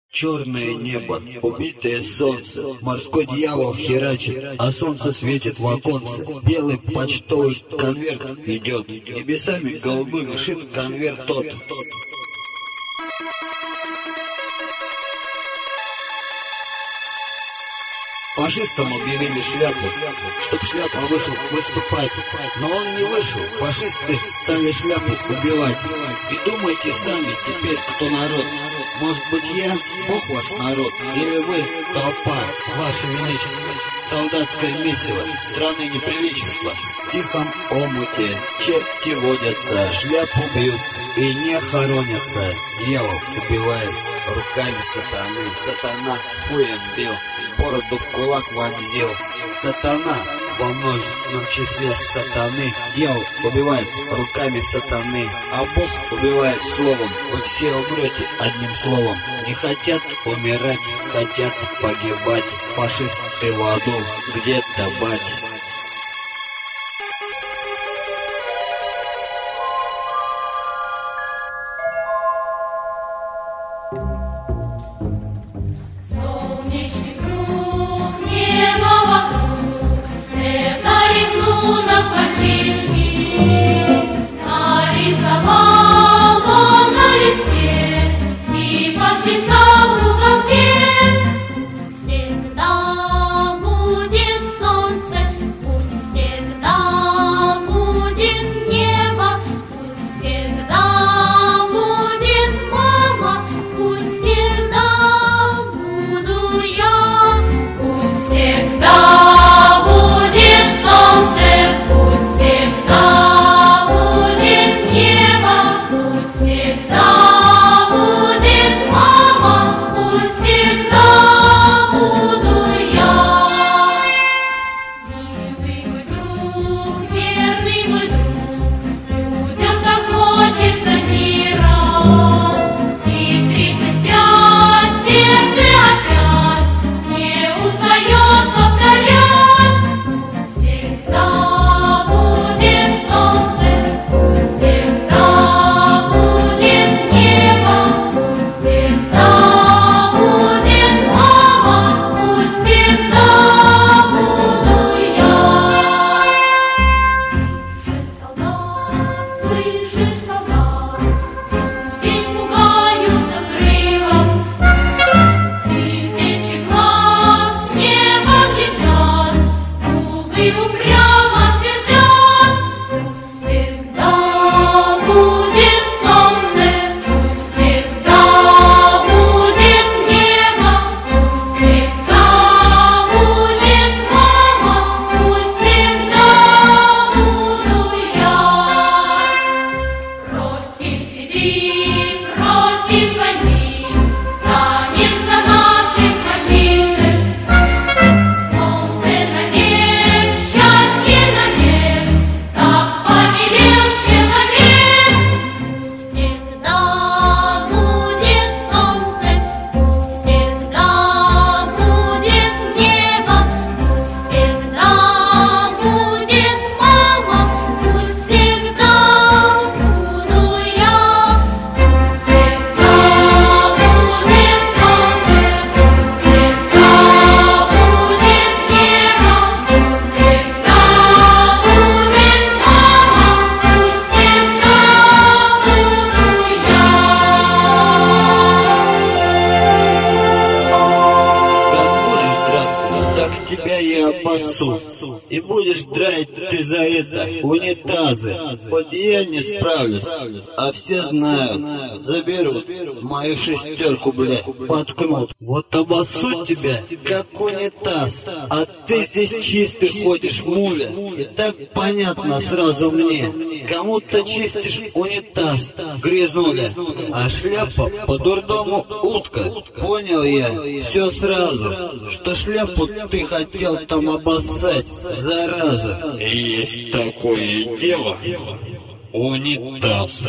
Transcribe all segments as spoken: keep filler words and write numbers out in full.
Черное небо, убитое солнце, морской дьявол херачит, а солнце светит в оконце. Белый почтовый конверт идет, небесами голубыми шит конверт тот. Фашистам объявили шляпу, чтоб шляпа вышел выступать. Но он не вышел, фашисты стали шляпу убивать. И думайте сами теперь, кто народ. Может быть, я, Бог ваш народ, или вы, толпа, ваше величество, солдатское месиво, страны неприличества. В тихом омуте черти водятся, шляпу бьют и не хоронятся. Дьявол убивает руками сатаны, сатана хуем бил, бороду в кулак вонзил. Сатана во множественном числе сатаны, дьявол убивает руками сатаны, а Бог убивает словом. Вы все умрете одним словом. Не хотят умирать, хотят погибать. Фашисты в аду где-то бать. И будешь драть ты за это унитазы. Хоть я не справлюсь, а все знают. Заберут мою шестерку, блядь, поткнут. Вот обоссут тебя, как унитаз. А ты здесь чистый ходишь, муля. И так понятно сразу мне. Кому-то чистишь унитаз, грязнуля. А шляпа по-дурдому утка. Понял я все сразу, что шляпу ты хотел там обоссать. Зараза. Есть такое дело. Унитаз,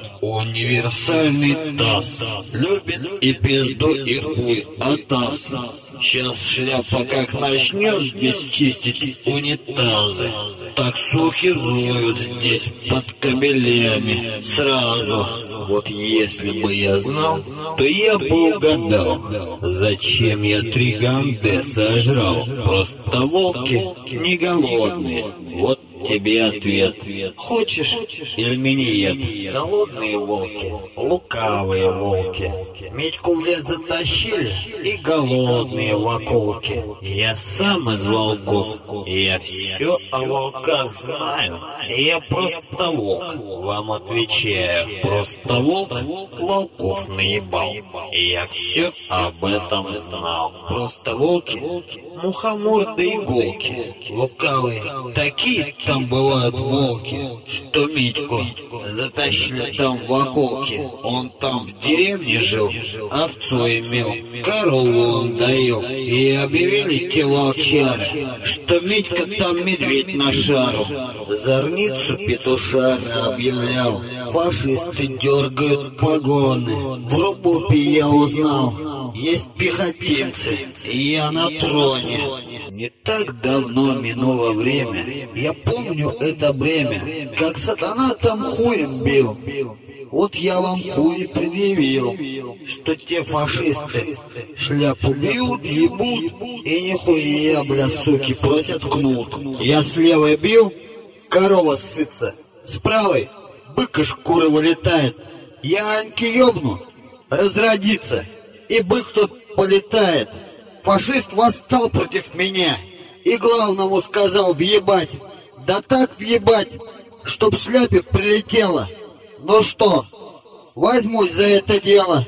универсальный таз, любит и пизду, и хуй, а таз. Сейчас шляпа как начнет здесь чистить унитазы, так сухи взвоют здесь под кабелями сразу. Вот если бы я знал, то я бы угадал, зачем я три ганды сожрал. Просто волки не голодные, вот тебе ответ. Хочешь или миниет? Голодные волки, лукавые волки. Митьку в лес затащили и голодные вакулки. Я сам из волков, я все о волках знаю. Я просто волк, вам отвечаю. Просто волк волков наебал. Я все об этом знал. Просто волки, мухоморды и иголки. Лукавые, такие там бывают волки, что Митьку затащили там в околки. Он там в деревне жил, овцу имел, корову он доил. И объявили те волчары, что Митька там медведь на шару. Зорницу петушара объявлял, фашисты дергают погоны. В Рубупе я узнал, есть пехотинцы, и я на троне. Не так давно минуло время, я помню это бремя, как сатана там хуем бил. Вот я вам хуй предъявил, что те фашисты шляпу бьют, ебут, и нихуя, бля, суки, просят кнут. Я с левой бил, корова ссытся, с правой бык из шкуры вылетает. Я Аньки ёбну, разродится, и бык тут полетает. Фашист восстал против меня и главному сказал въебать. Да так въебать, чтоб шляпе прилетело. Ну что, возьмусь за это дело.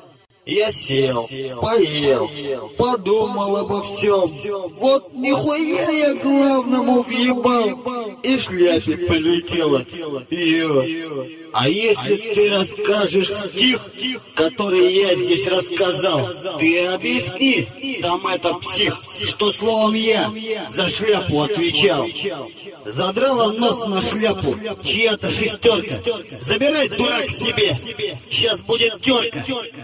Я сел, поел, подумал обо всем. Вот нихуя я главному въебал, и шляпе прилетело. Ее. А если ты расскажешь стих, который я здесь рассказал, ты объясни, там это псих, что словом я за шляпу отвечал. Задрала нос на шляпу чья-то шестерка. Забирай, дурак, себе, сейчас будет терка.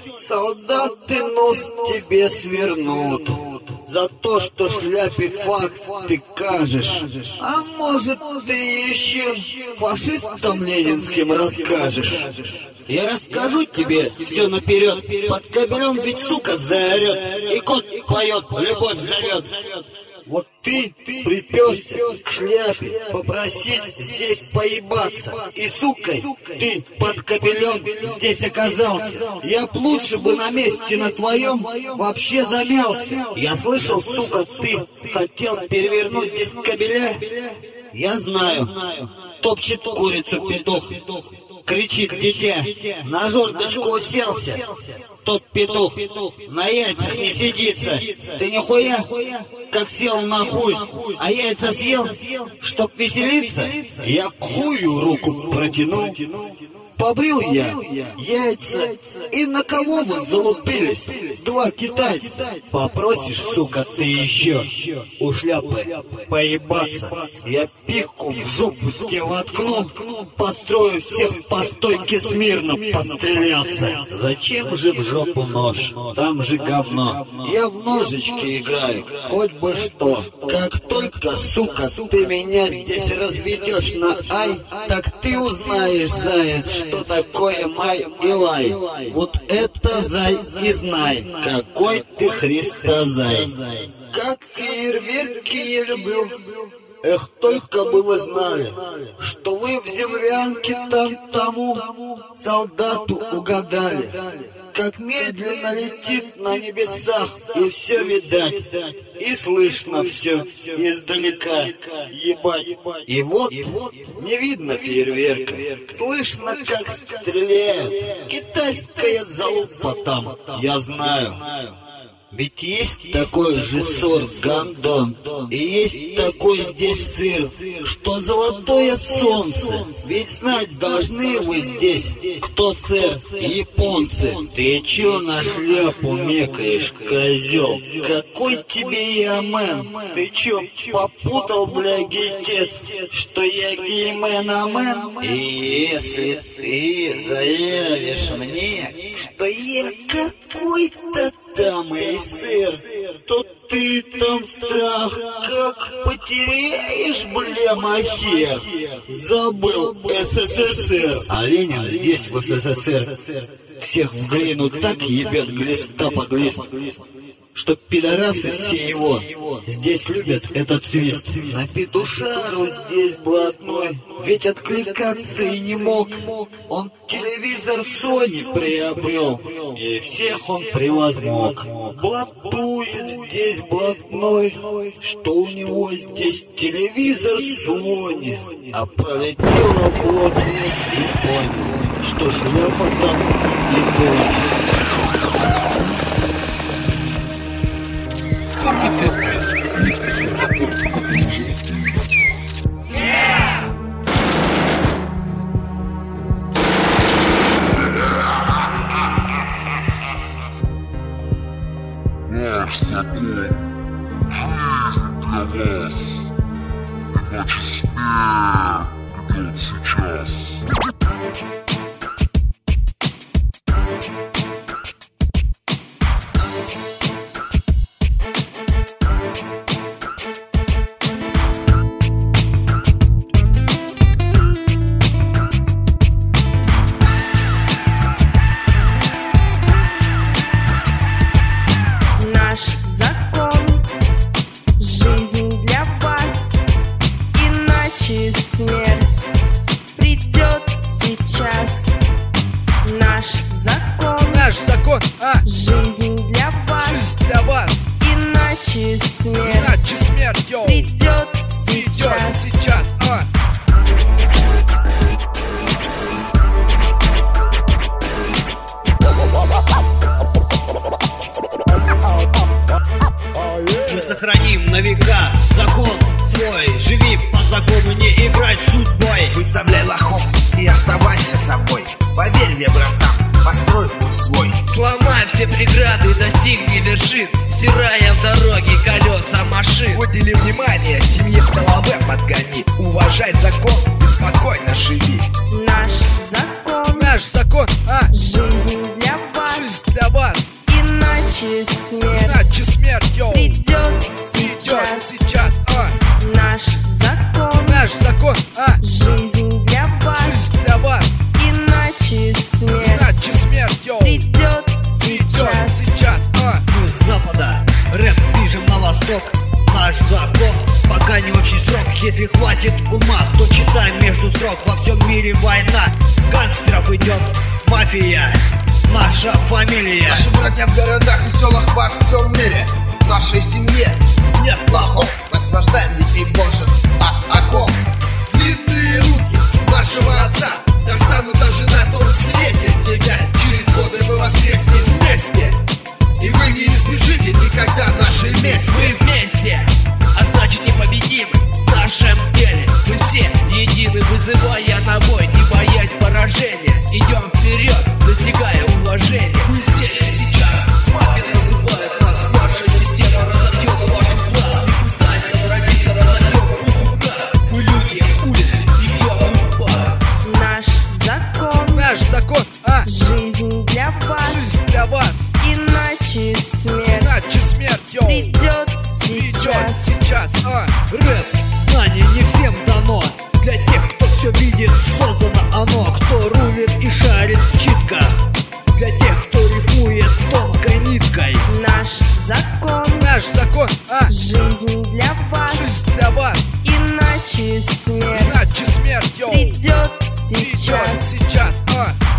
Солдаты нос тебе свернут за то, что шляпе факт ты кажешь. А может, ты еще фашистам ленинским расскажешь. Я расскажу тебе все наперед. Под кабелем ведь сука заорет, и кот поет, любовь зовет. Вот ты приперся к шляпе попросить здесь поебаться, и, сукой, ты под кабелем здесь оказался. Я б лучше бы на месте на твоем вообще замялся. Я слышал, сука, ты хотел перевернуть здесь кабеля. Я знаю, топчет курицу петух, кричит дитя, на жердочку уселся. Тот петух на яйцах не сидится. Ты нихуя, как сел на хуй, а яйца съел, чтоб веселиться. Я к хую руку протянул, побрил я яйца, и на кого вы залупились? Два китайца. Попросишь, сука, ты еще у шляпы поебаться, я пику в жопу тебе воткну, построю всех по стойке смирно постреляться. Зачем же в жопу нож? Там же говно. Я в ножички играю, хоть бы что. Как только, сука, ты меня здесь разведешь на ай, так ты узнаешь, заяц, что такое май и лай. Вот это зай и знай, какой ты христозай. Как фейерверки я люблю. Эх, только бы вы знали, что вы в землянке там тому солдату угадали, как медленно летит на небесах, и все видать, и слышно все издалека, ебать. И вот не видно фейерверка, слышно, как стреляют, китайская залупа там, я знаю. Ведь есть такой же сорт гондон, и есть такой здесь сыр, что золотое солнце. Ведь знать должны вы здесь, кто сэр, японцы. Ты чё на шляпу мекаешь, козел? Какой тебе я мэн? Ты чё, попутал, бля, гейтец, что я геймен, амен? И если ты заявишь мне, что я какой-то там и сыр, то ты там страх как потеряешь, бля, махер. Забыл СССР. А Ленин здесь, в СССР, всех в глину так ебет глиста по глист, что пидорасы все его здесь любят этот свист. На петушару здесь блатной, ведь откликаться и не мог. Он телевизор Sony приобрел, и всех он превозмог. Блатует здесь блатной, что у него здесь телевизор Sony. А пролетела вот и понял, что шляпа там и конь. Наш закон, жизнь для вас, иначе смерть придет сейчас. Наш закон, жизнь для вас, иначе смерть придет сейчас. Наш закон, Наш закон, а, жизнь для вас, жизнь для вас, иначе смерть иначе смерть, йоу, придет идет сейчас. сейчас, а. Мы сохраним на века закон свой. Живи по закону, не играй судьбой. Выставляй лохов и оставайся собой. Поверь мне, братан, построй путь свой. Сломай все преграды, достигни вершин, стирая в дороге колеса машин. Удели внимание, семье в голове подгони. Уважай закон и спокойно живи. Наш закон, Наш закон, а, жизнь для вас, жизнь для вас, иначе смерть иначе смерть, йоу, придет идет сейчас. сейчас, а. Наш закон, Наш закон, а, жизнь для вас, жизнь для вас, иначе смерть иначе смерть, йоу, придет идет сейчас. сейчас, а. Мы с запада рэп движем на восток. Наш закон пока не очень строг. Если хватит ума, то читай между строк. Во всем мире война, гангстеров идет мафия, наша фамилия. Наши братья в городах и селах во всем мире. В нашей семье нет лохов. Наслаждаем детей Божьих от оков. Длинные руки нашего отца достанут даже на том свете тебя. Через годы мы воскреснем вместе, и вы не избежите никогда нашей мести. Мы вместе, а значит непобедимы. В нашем деле мы все едины, вызывая на бой, не боясь поражения. Идем вперед, достигая уважения. Мы здесь и сейчас, мафия называет нас. Наша система разобьет вашу власть. Не пытайся сразиться, разобьем уха. Мы люди улиц и бьем их пар. Наш закон, Наш закон, а, жизнь для вас, жизнь для вас, иначе смерть иначе смерть, йоу, придет идет сейчас. сейчас, а. Рэп, знание не всем дано. Для тех, кто все видит, создано оно. Кто рулит и шарит в читках. Для тех, кто рифмует тонкой ниткой. Наш закон, Наш закон, а, жизнь для вас, жизнь для вас, иначе смерть иначе смерть, йоу, придет идет сейчас. сейчас, а.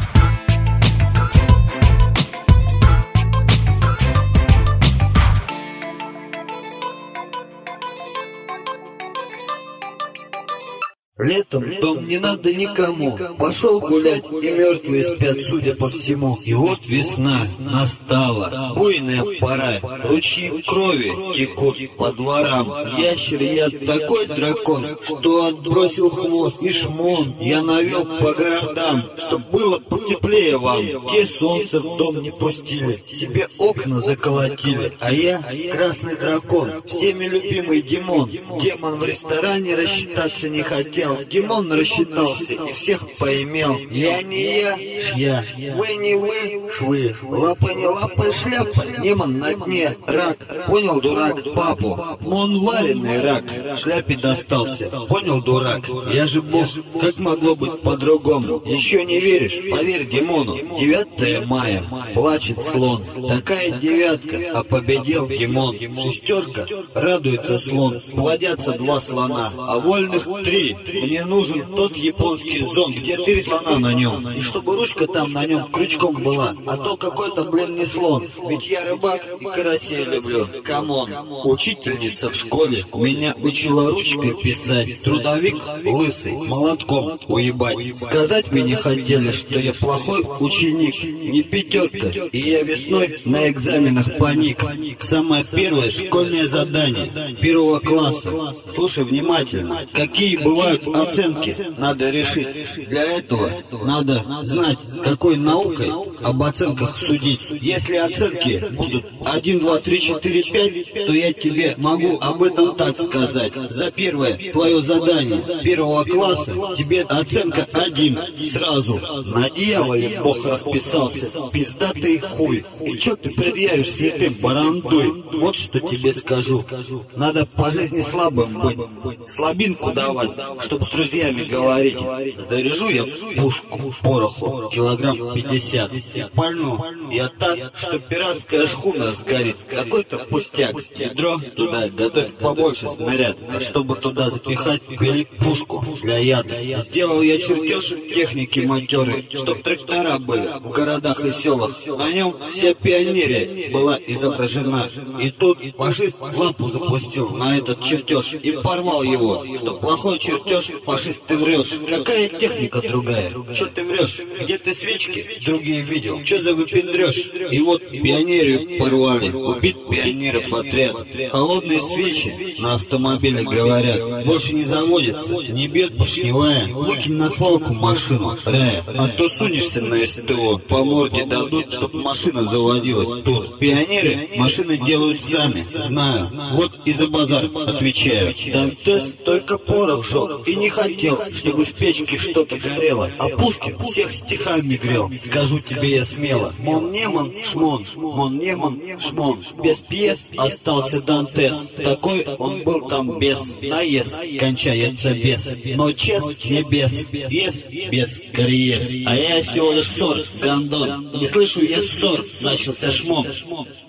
Летом в дом не надо никому. Пошел гулять, и мертвые спят, судя по всему. И вот весна настала, буйная пора. Ручьи крови текут по дворам. Ящер я такой дракон, что отбросил хвост и шмон. Я навел по городам, чтоб было потеплее вам. Те солнце в дом не пустили, себе окна заколотили. А я красный дракон, всеми любимый Димон. Демон в ресторане рассчитаться не хотел. Димон рассчитался и всех поимел. Я не я, шья, вы не вы, швы. Лапа не лапа, шляпа. Демон на дне, рак. Понял, дурак, папу. Он вареный рак, шляпе достался. Понял, дурак, я же бог. Как могло быть по-другому? Еще не веришь? Поверь Димону. девятое мая, плачет слон. Такая девятка, а победил Димон. Шестерка, радуется слон. Плодятся два слона, а вольных три. Мне нужен тот японский зонт, где три слона на нем. И чтобы ручка там на нем крючком была. А то какой-то, блин, не слон. Ведь я рыбак и карасей люблю. Камон. Учительница в школе меня учила ручкой писать. Трудовик лысый, молотком уебать. Сказать мне хотели, что я плохой ученик. Не пятерка. И я весной на экзаменах паник. Самое первое школьное задание первого класса. Слушай внимательно. Какие бывают оценки, надо решить. Для этого надо знать, какой наукой об оценках судить. Если оценки будут один, два, три, четыре, пять, то я тебе могу об этом так сказать. За первое твое задание первого класса тебе оценка один сразу. На дьяволе Бог расписался, пиздатый хуй. И чё ты предъявишь святым барандуй? Вот что тебе скажу. Надо по жизни слабым быть, слабинку давать, чтобы с друзьями говорить. Заряжу я в пушку пороху килограмм пятьдесят. Пальну я так, что пиратская шхуна сгорит. Какой-то пустяк. Ядро туда готовь побольше снаряд, а чтобы туда запихать пушку для яда. Сделал я чертеж техники матеры, чтоб трактора были в городах и селах. На нем вся пионерия была изображена. И тут фашист лапу запустил на этот чертеж и порвал его. Что плохой чертеж, фашист, ты врешь. Какая техника другая? Че ты врешь? Где ты свечки другие видел? Че за выпендрешь? И вот пионерию порвали. Убит пионеров отряд. Холодные свечи на автомобиле говорят. Больше не заводится, не бьет поршневая. Выкинь на свалку машину, рая. А то сунешься на СТО. По морде дадут, чтоб машина заводилась тут. Пионеры машины делают сами, знаю. Вот и за базар отвечаю. Дантес только порох жег и не хотел, чтобы в печке что-то горело. А Пушкин всех стихами грел. Скажу тебе я смело. Мон немон, шмон, мон немон, шмон. Без пьес остался Дантес. Такой он был там без наезд, кончается без. Но чест не без, без, без кариес. А я всего лишь ссор, гандон. Не слышу я ссор, начался шмон.